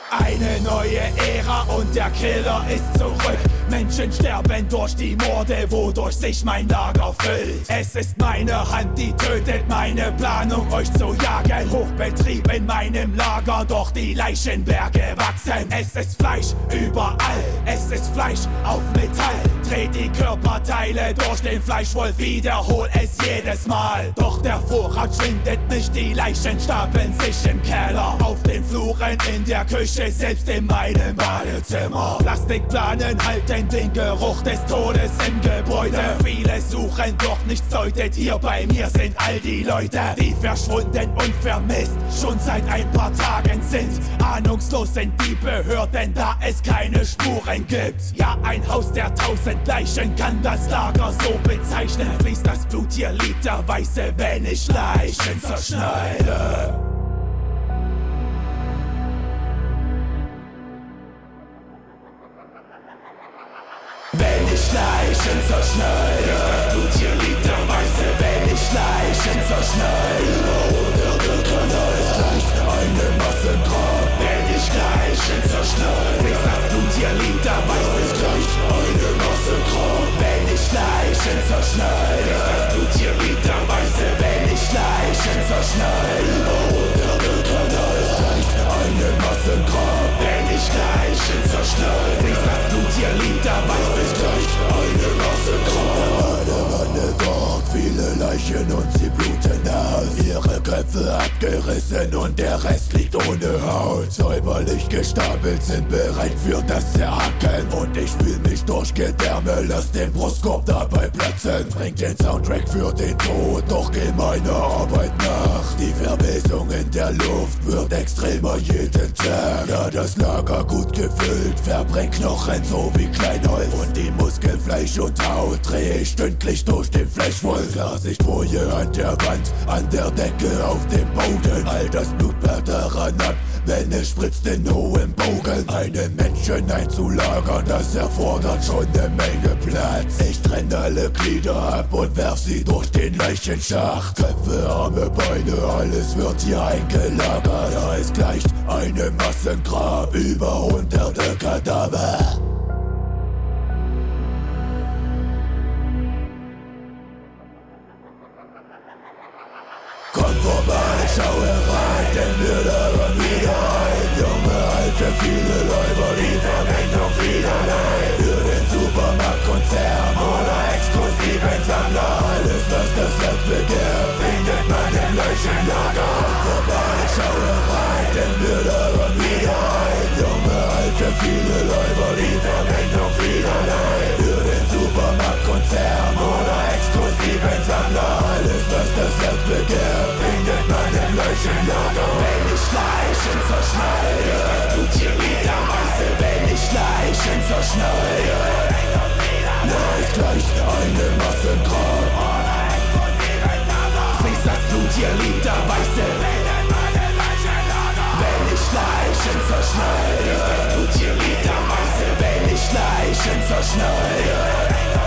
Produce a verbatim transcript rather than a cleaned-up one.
Eine neue Ära und der Killer ist zurück. Menschen sterben durch die Morde, wodurch sich mein Lager füllt. Es ist meine Hand, die tötet, meine Planung, euch zu jagen. Hochbetrieb in meinem Lager, doch die Leichenberge wachsen. Es ist Fleisch überall, es ist Fleisch auf Metall. Dreht die Körperteile durch den Fleischwolf, wiederhol es jedes Mal. Doch der Vorrat schwindet nicht, die Leichen stapeln sich im Keller. Auf den Fluren, in der Küche, selbst in meinem Badezimmer. Plastikplanen halten den Geruch des Todes im Gebäude. Viele suchen, doch nichts deutet. Hier bei mir sind all die Leute, die verschwunden und vermisst schon seit ein paar Tagen sind. Ahnungslos sind die Behörden, da es keine Spuren gibt. Ja, ein Haus der tausend Leichen kann das Lager so bezeichnen. Fließt das Blut hier literweise, wenn ich Leichen zerschneide. Wenn ich Leichen zerschneide, das Blut hier literweise, wenn ich Leichen zerschneide. Oder der Kanal ist leicht eine Massengrab. Wenn ich Leichen zerschneide, fließt das Blut hier literweise, ist gleich eine Massengrab. Wenn ich Leichen zerschneide, das Blut hier literweise, wenn ich Leichen zerschneide. Oder der Kanal ist leicht eine Massengrab. Wenn ich Leichen zerschneide, fließt das Blut hier literweise, ist gleich eine Massengrab. Eine Wanne dort, viele Leichen und sie bluten aus. Ihre Köpfe abgerissen und der Rest liegt ohne Haut. Säuberlich gestapelt, sind bereit für das Zerhacken. Und ich fühl mich durchgedärme, lass den Brustkorb dabei platzen. Bring den Soundtrack für den Tod, doch geh meiner Arbeit nach. Die Verwesung in der Luft wird extremer jeden Tag. Ja, das Lager gut gefüllt, verbrennt Knochen so wie Kleinholz. Und die Muskeln, Fleisch und Haut dreh ich stündlich durch den Fleischwolf. Klarsichtfolie an der Wand, an der Decke, auf dem Boden. All das Blut perlt daran ab, wenn es spritzt in hohem Bogen. Einen Menschen einzulagern, das erfordert schon eine Menge Platz. Ich trenne alle Glieder ab und werf sie durch den Leichenschacht. Köpfe, Arme, Beine, alles wird hier eingelagert. Ja, es gleicht einem Massengrab, über hunderte Kadaver. Komm vorbei, schau herein, denn wir laden wieder ein. Junge, alte, viele Läufer, die vermengt auf vielerlei. Für den Supermarktkonzern oder exklusiven Sammler. Alles, was das Herz begehrt, findet man im Leichenlager. Komm vorbei, schau herein, denn wir laden wieder ein. Junge, alte, viele Läufer, die vermengt auf vielerlei. Für den Supermarktkonzern oder exklusiven Sammler. Alles, was das Herz begehrt, findet man im Leichenlager. Wenn ich Leichen zerschneide, das Blut hier literweise. Wenn ich Leichen zerschneide, ja, es gleicht einem Massengrab. Fließt das Blut hier literweise. Wenn ich Leichen zerschneide, das Blut hier literweise. Wenn ich Leichen zerschneide.